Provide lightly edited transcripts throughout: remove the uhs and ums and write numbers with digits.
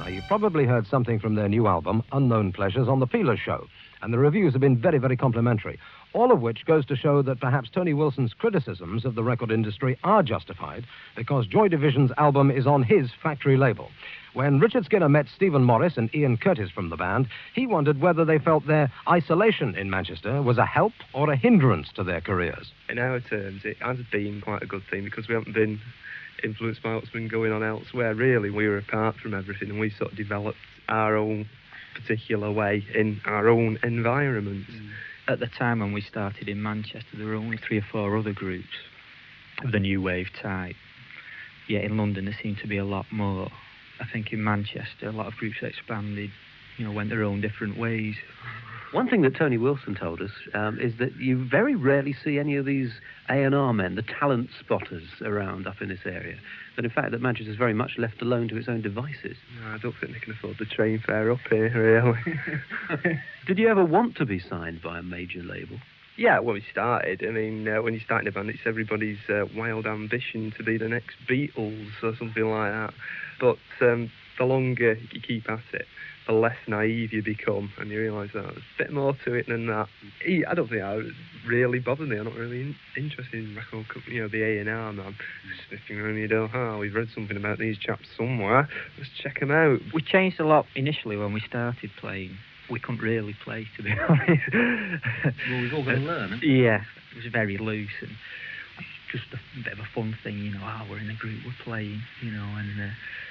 Now, you've probably heard something from their new album, Unknown Pleasures, on The Peeler Show, and the reviews have been very, very complimentary, all of which goes to show that perhaps Tony Wilson's criticisms of the record industry are justified because Joy Division's album is on his factory label. When Richard Skinner met Stephen Morris and Ian Curtis from the band, he wondered whether they felt their isolation in Manchester was a help or a hindrance to their careers. In our terms, it has been quite a good thing because we haven't been influenced by what's been going on elsewhere. Really, we were apart from everything and we sort of developed our own particular way in our own environment. At the time when we started in Manchester, there were only 3 or 4 other groups of the new wave type. Yet in London there seemed to be a lot more. I think in Manchester a lot of groups expanded, went their own different ways. One thing that Tony Wilson told us is that you very rarely see any of these A&R men, the talent spotters, around up in this area. That in fact that Manchester's very much left alone to its own devices. No, I don't think they can afford the train fare up here, really. Did you ever want to be signed by a major label? Yeah, when we started, when you start in a band, it's everybody's wild ambition to be the next Beatles or something like that. But the longer you keep at it, the less naive you become, and you realise that there's a bit more to it than that. I don't think that really bothered me. I'm not really interested in record company, the A&R man. Sniffing around your door, we've read something about these chaps somewhere, let's check them out. We changed a lot initially when we started playing. We couldn't really play, to be honest. Well, we've all got to learn, haven't we? Yeah, it was very loose and just a bit of a fun thing, we're in a group, we're playing, and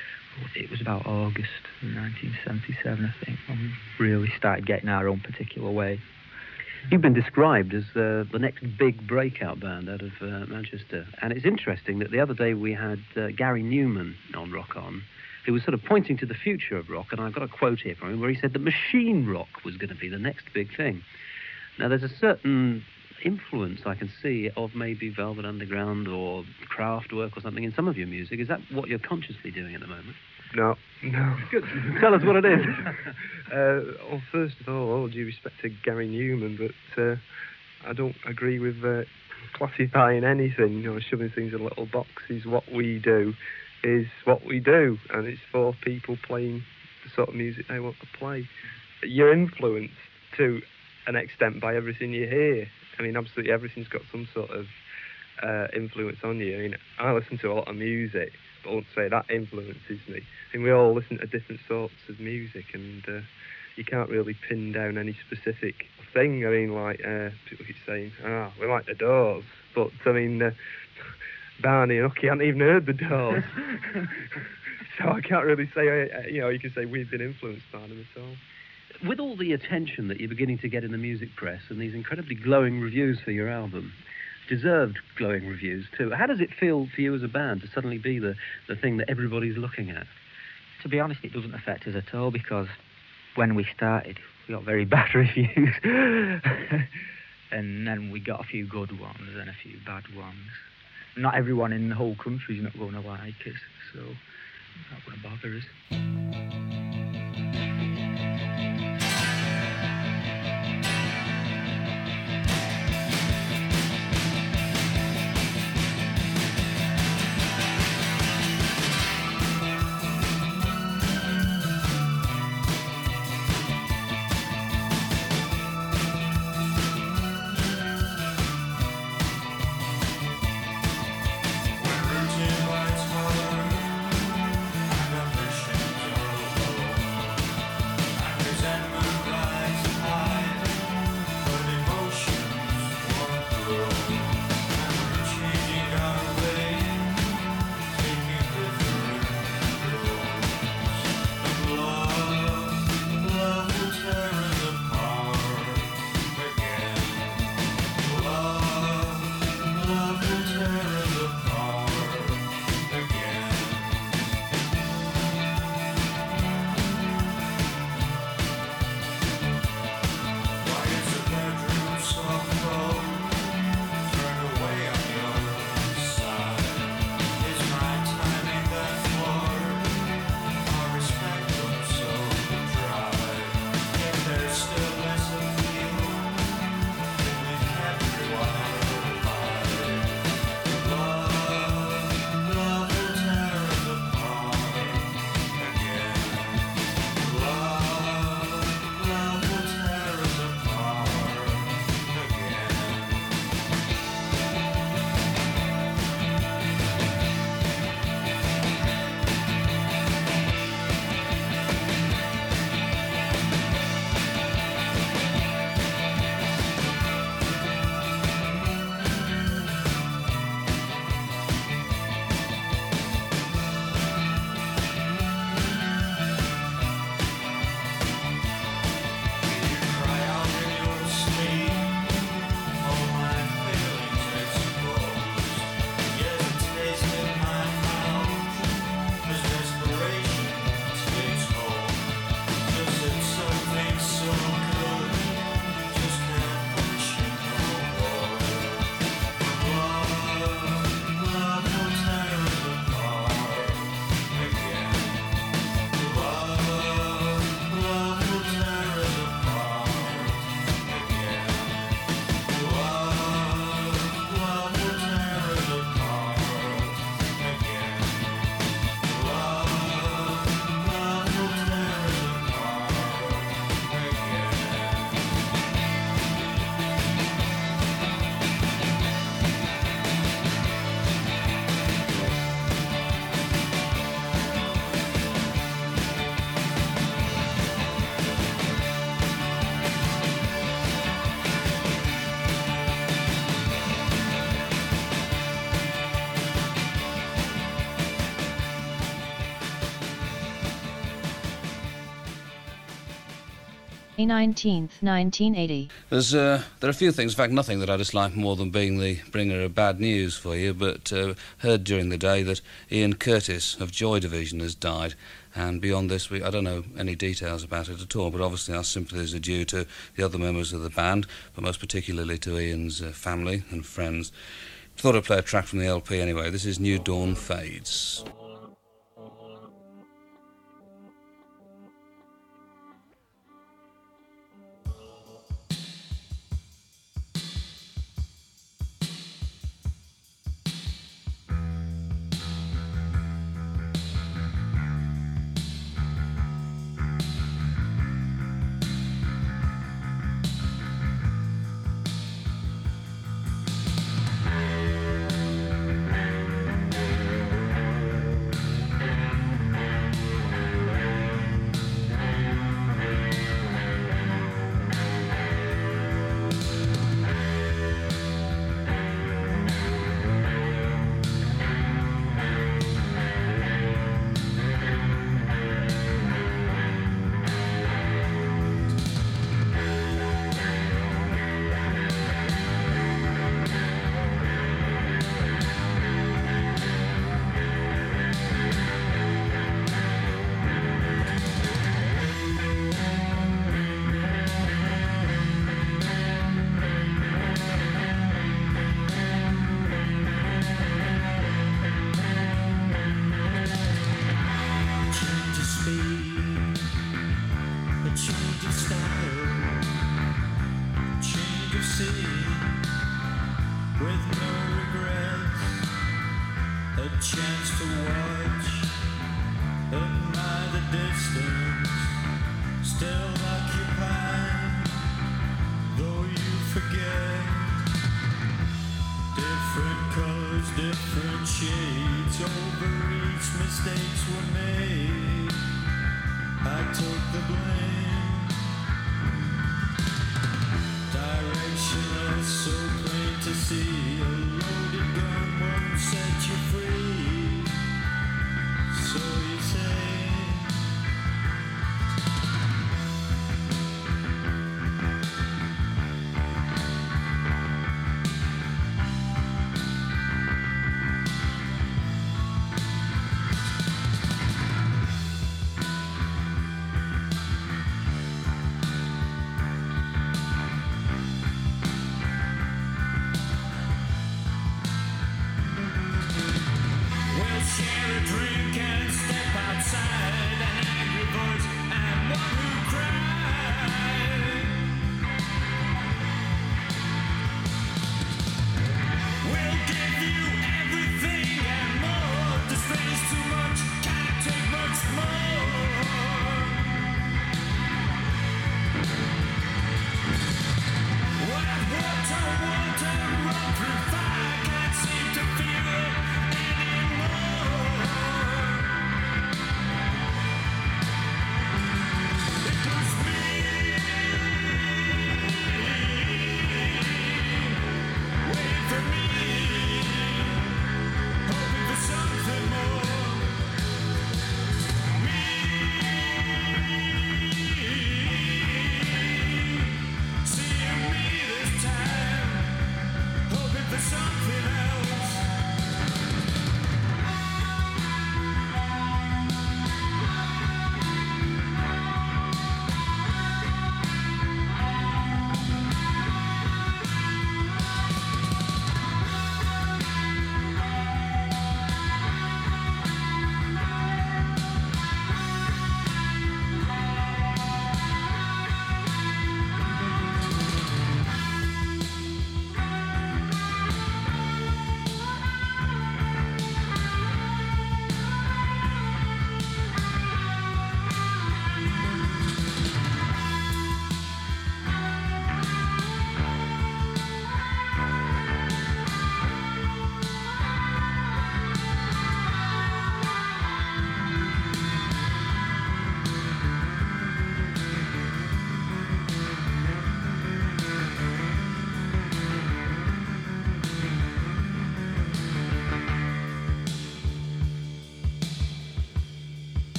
it was about August 1977, I think, when we really started getting our own particular way. You've been described as the next big breakout band out of Manchester, and it's interesting that the other day we had Gary Newman on Rock On, who was sort of pointing to the future of rock, and I've got a quote here from him where he said that machine rock was going to be the next big thing. Now, there's a certain influence I can see of maybe Velvet Underground or Kraftwerk or something in some of your music. Is that what you're consciously doing at the moment? No. Good. Tell us what it is. Well, first of all due respect to Gary Newman, but I don't agree with classifying anything, shoving things in little boxes. What we do is what we do, and it's for people playing the sort of music they want to play. You're influenced to an extent by everything you hear. Absolutely everything's got some sort of influence on you. I listen to a lot of music, but I won't say that influences me. We all listen to different sorts of music, and you can't really pin down any specific thing. People keep saying, we like the Doors, but Barney and Ucky haven't even heard the Doors. So I can't really say, you can say we've been influenced by them at all. With all the attention that you're beginning to get in the music press and these incredibly glowing reviews for your album, deserved glowing reviews too, how does it feel for you as a band to suddenly be the thing that everybody's looking at? To be honest, it doesn't affect us at all, because when we started, we got very bad reviews. And then we got a few good ones and a few bad ones. Not everyone in the whole country is not going to like us, so it's not going to bother us. When routine lights fall, and ambitions are 19th, 1980. There are a few things, in fact nothing that I dislike more than being the bringer of bad news for you, but heard during the day that Ian Curtis of Joy Division has died, and beyond this I don't know any details about it at all, but obviously our sympathies are due to the other members of the band, but most particularly to Ian's family and friends. Thought I'd play a track from the LP anyway. This is New Dawn Fades.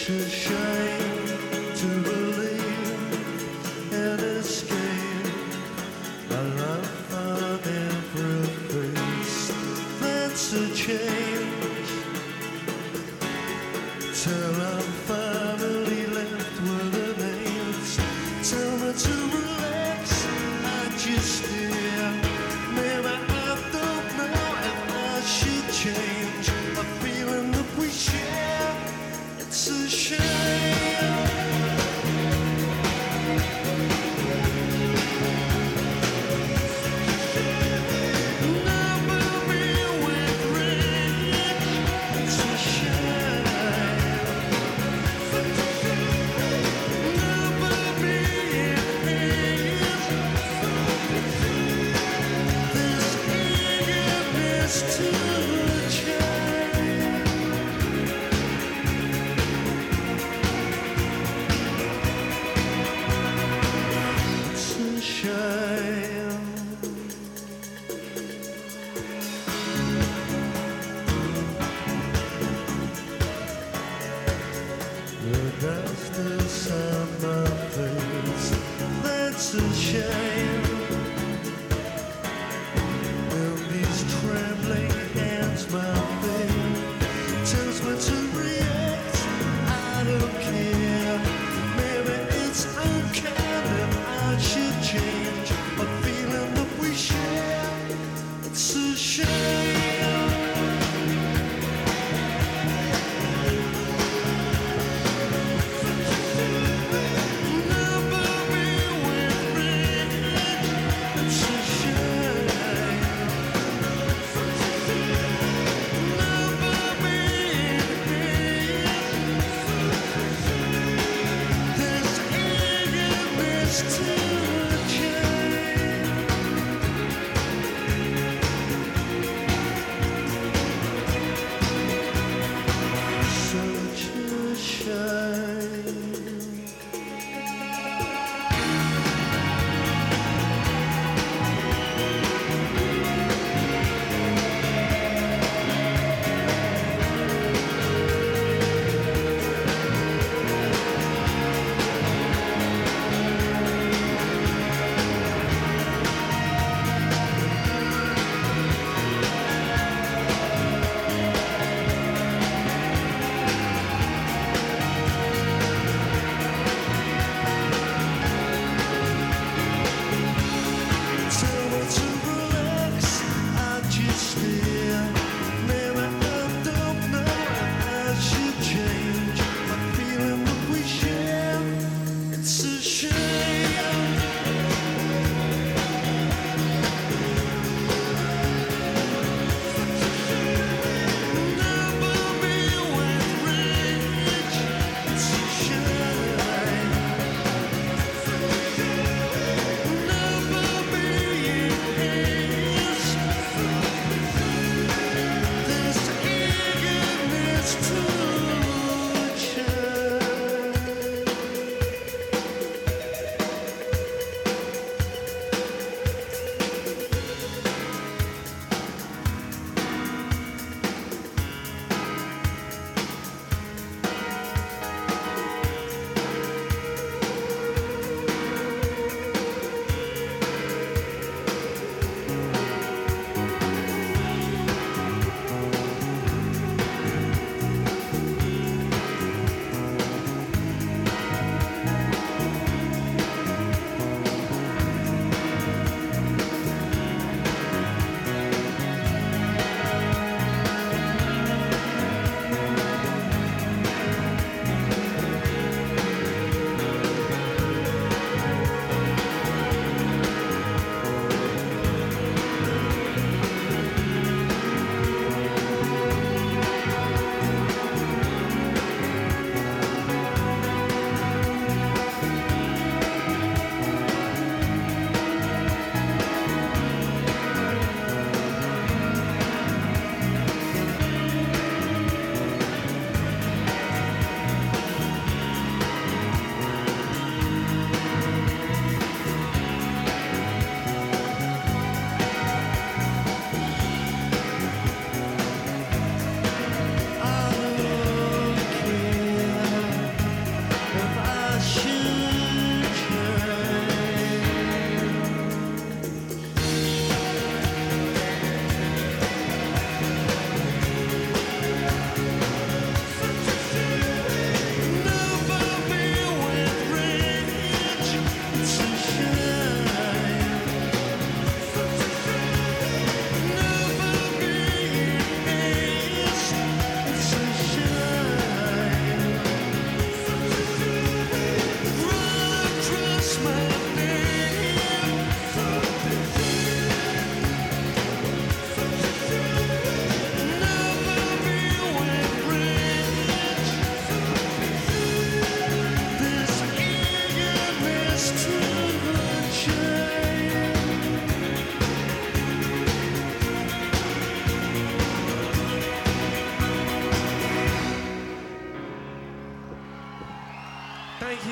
It's a shame to believe and escape a love on every face. That's a change. Tell our family left with the names. Tell me to relax. I just hear. Maybe I don't know if I should change a feeling that we share. It's a shame. Never be with rain.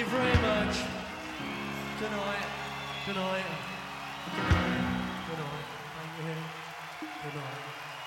very much. Good night. Good night. Good night. Good night. Thank you. Good night.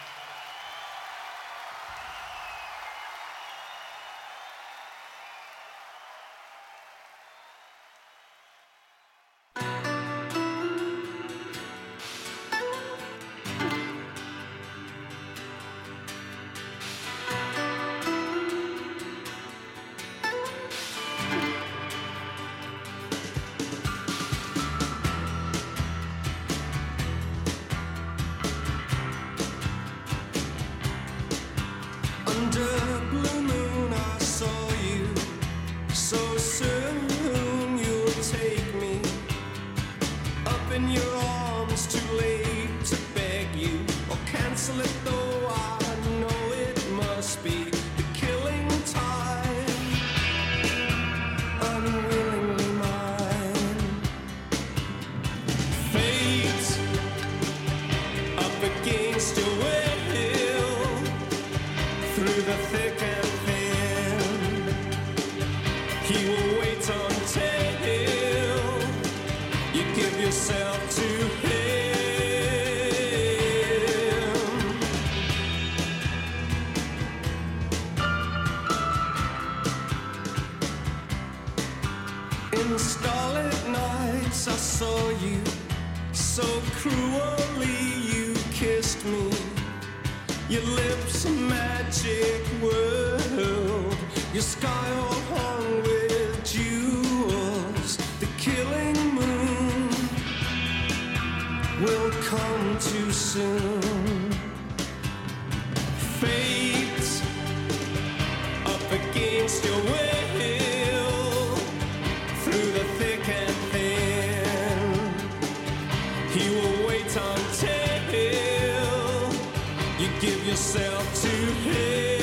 Under blue moon I saw you. So soon you'll take me up in your arms. Too late to beg you or cancel it, though I know it must be the killing time. Unwillingly mine. Fate up against your will. Through the thick and thin, he will wait until you give yourself to him. In starlit nights I saw you, so cruelly you kissed me. Your lips a magic world, your sky all hung with jewels. The killing moon will come too soon. Fate up against your will. Through the thick and thin, he will wait until you give yourself to him.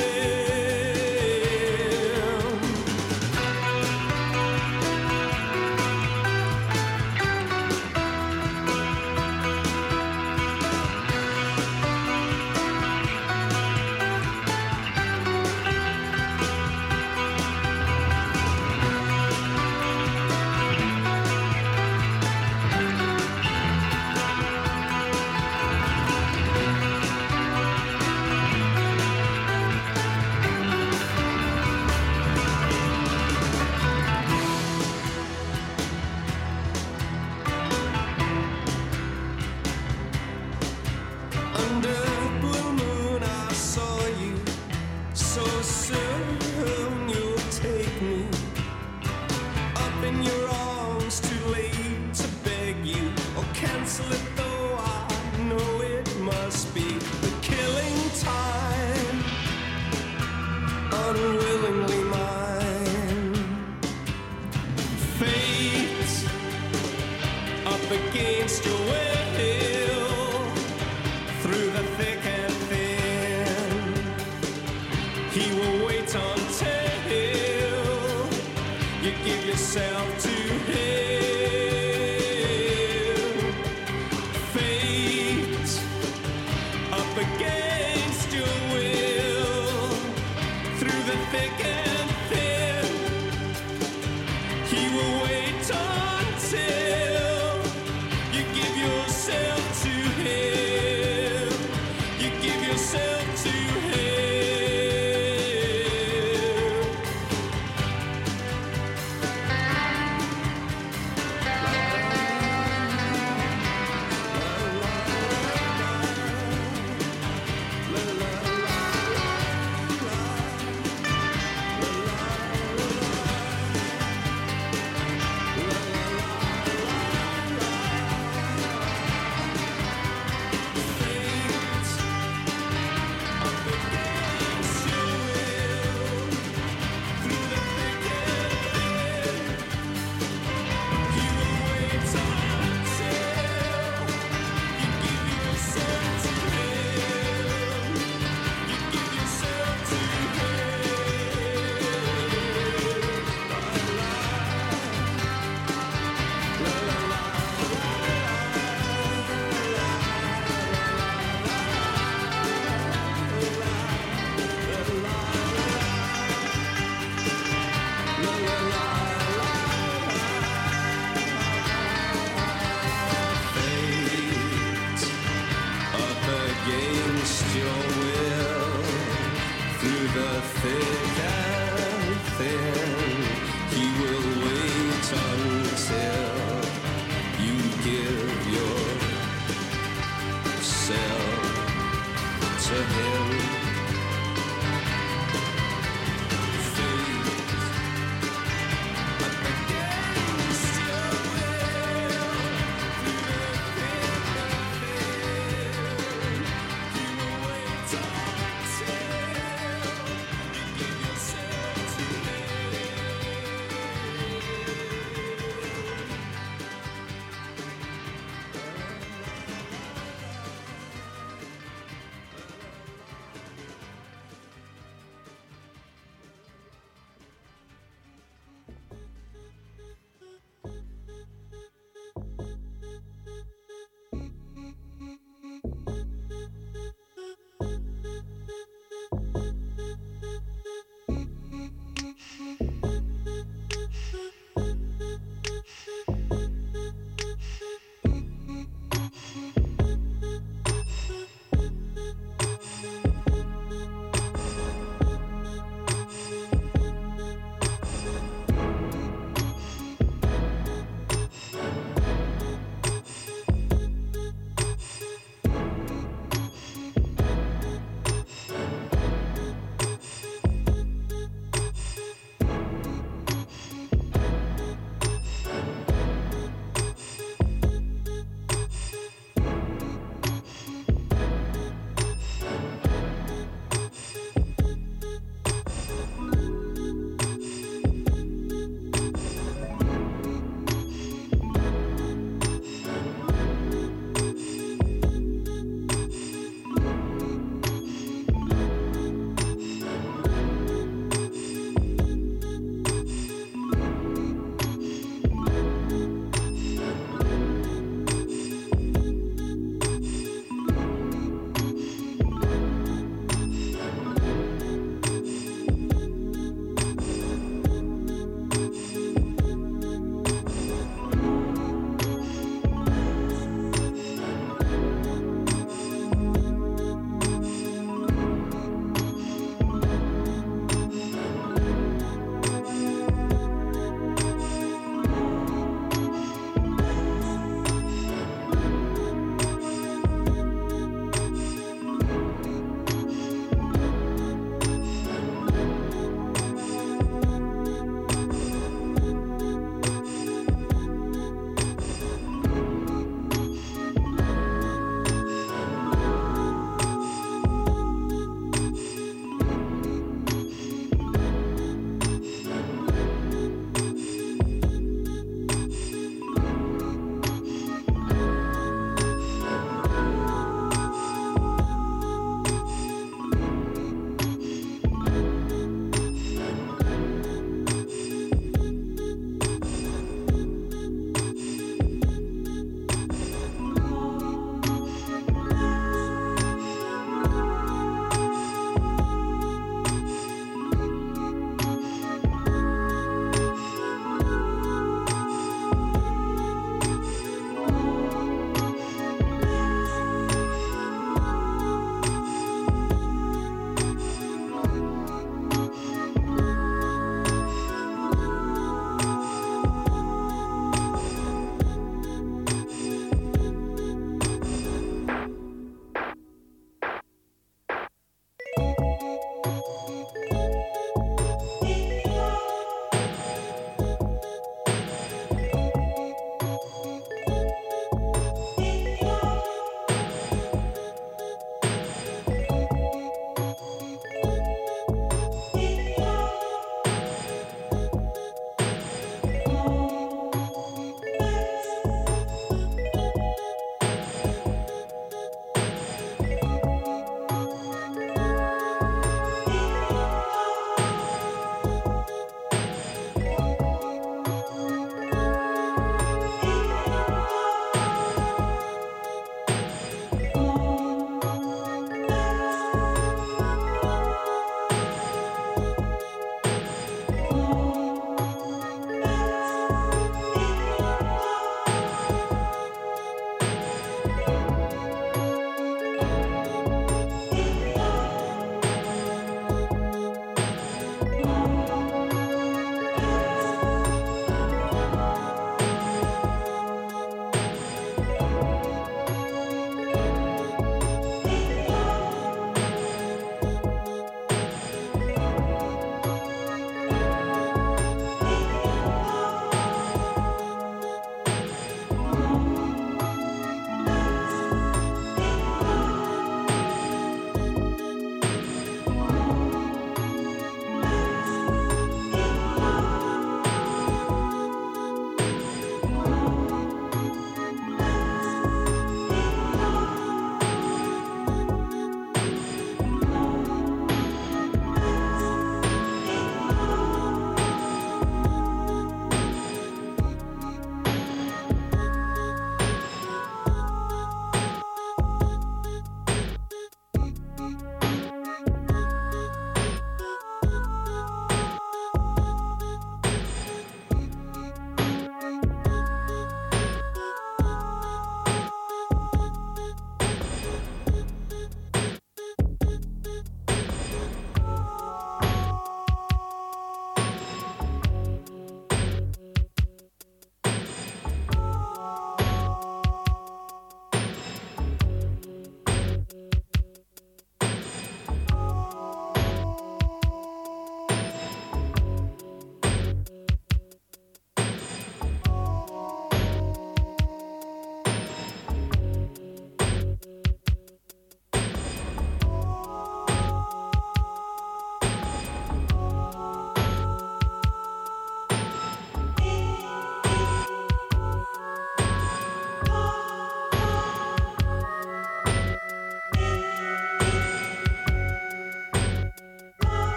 yourself to him.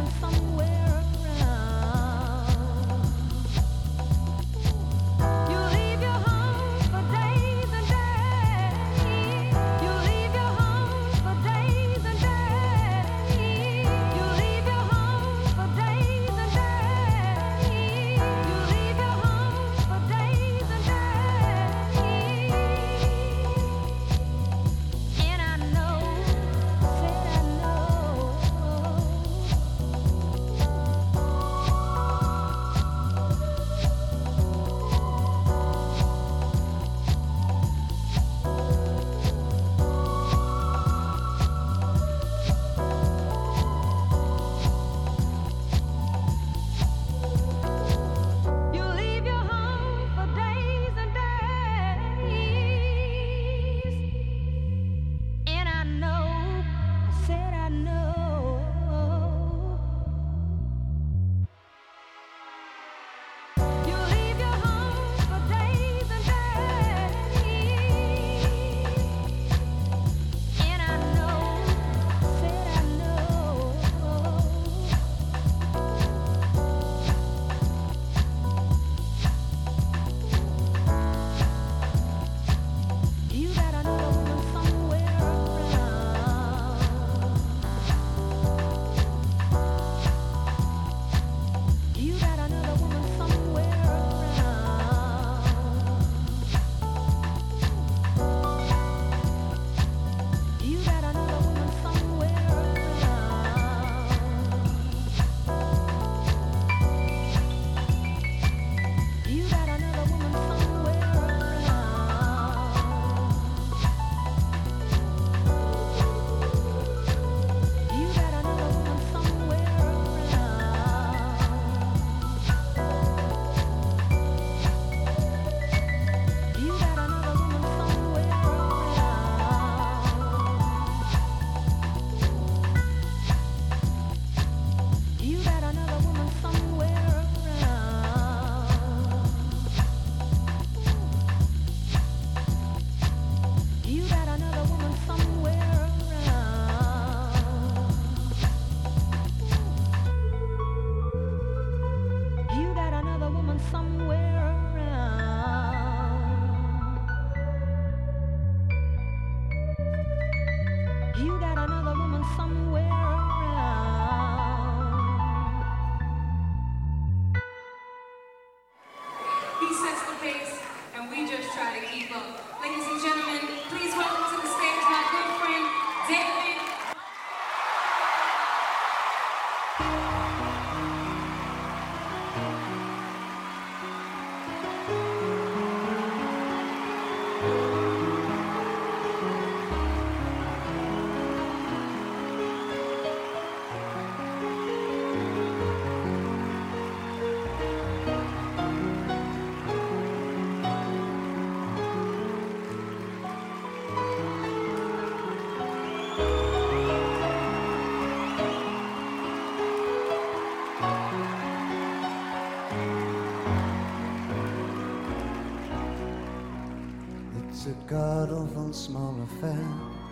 It's a god-awful small affair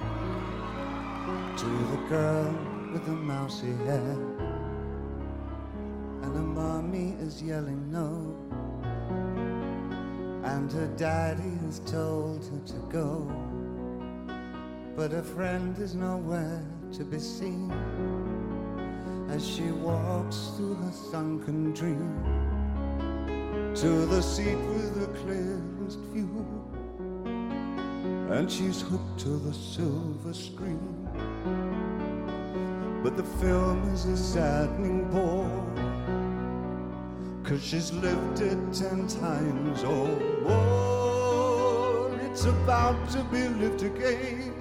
to the girl with the mousy hair, and her mommy is yelling no, and her daddy has told her to go, but her friend is nowhere to be seen as she walks through her sunken dream to the seat with the clearest view, and she's hooked to the silver screen. But the film is a saddening bore, 'cause she's lived it 10 times or more. It's about to be lived again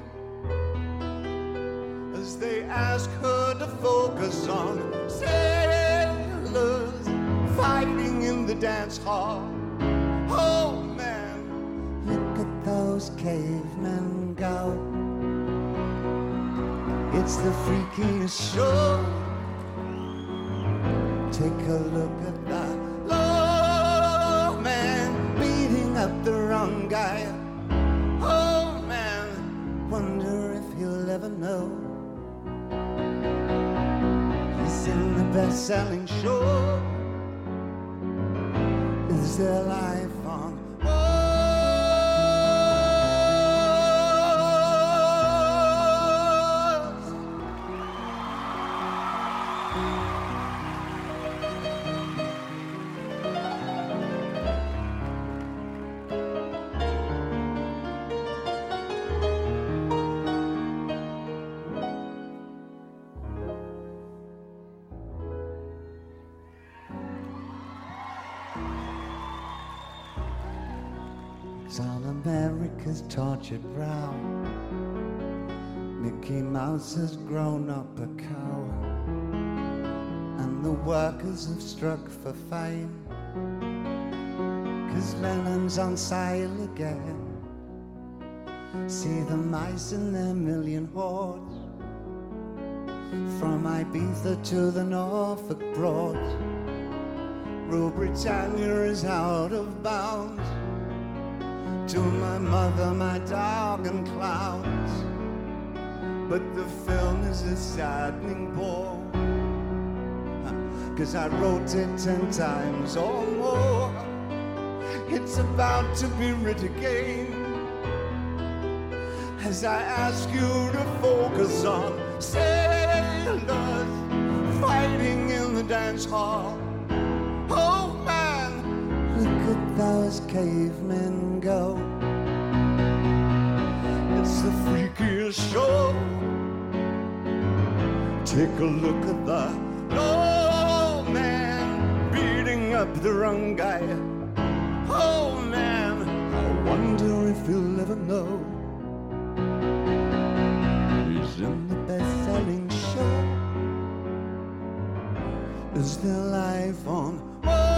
as they ask her to focus on sailors fighting in the dance hall. Oh man, look at those cavemen go. It's the freakiest show. Take a look at that low man beating up the wrong guy. Oh man, wonder if you'll ever know. He's in the best-selling show? Is there life on Mars? It's on America's tortured brow. Mickey Mouse has grown up a cow, and the workers have struck for fame, 'cause Lennon's on sale again. See the mice in their million hordes, from Ibiza to the Norfolk Broads. Rule Britannia is out of bounds. To my mother, my dog and clowns. But the film is a saddening bore, 'cause I wrote it 10 times or more. It's about to be writ again, as I ask you to focus on sailors fighting in the dance hall. Oh man, look at those cavemen go. It's the freakiest show. Take a look at the old man beating up the wrong guy. Oh man, I wonder if he'll ever know he's in the best-selling show. Is there life on Mars?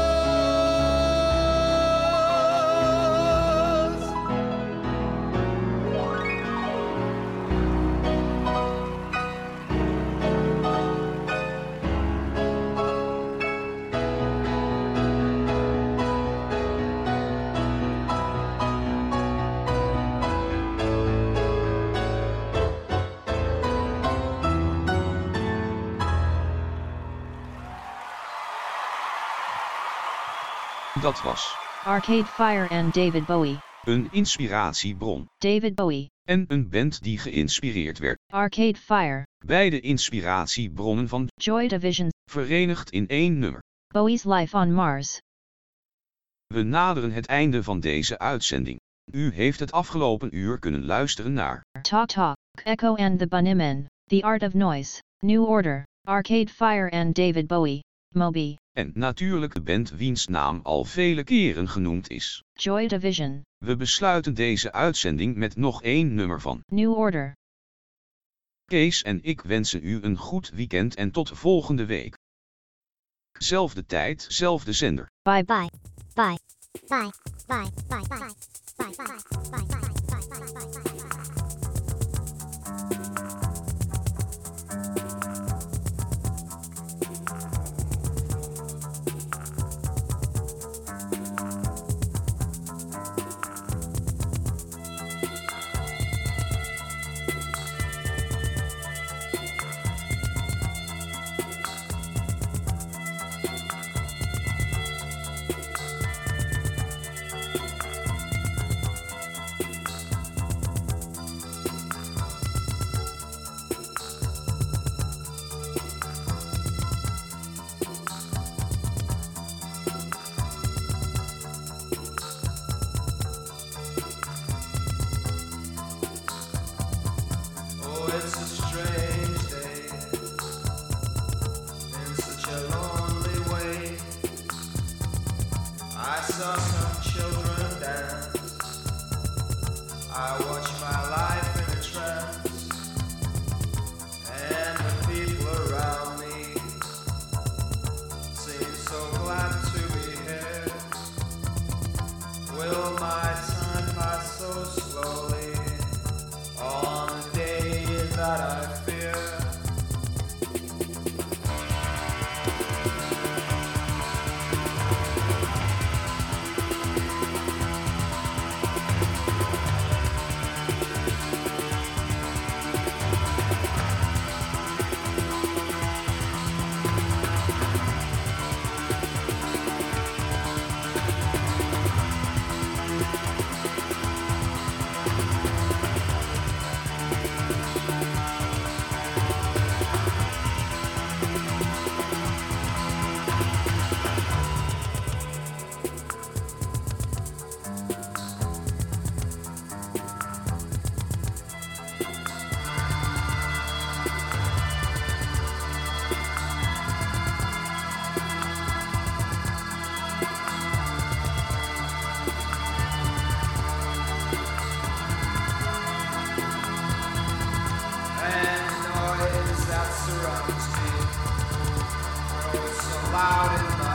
Dat was Arcade Fire and David Bowie. een inspiratiebron. David Bowie. En een band die geïnspireerd werd. Arcade Fire. Beide inspiratiebronnen van Joy Division. verenigd in één nummer. Bowie's Life on Mars. We naderen het einde van deze uitzending. U heeft het afgelopen uur kunnen luisteren naar Talk Talk, Echo and the Bunnymen, The Art of Noise, New Order, Arcade Fire and David Bowie, Moby. En natuurlijk de band wiens naam al vele keren genoemd is. Joy Division. We besluiten deze uitzending met nog één nummer van New Order. Kees en ik wensen u een goed weekend en tot volgende week. Zelfde tijd, zelfde zender. Bye bye. Bye. Bye. Bye. Bye. Bye. Bye. Bye. Bye. Bye. Bye. Bye. Bye. loud in the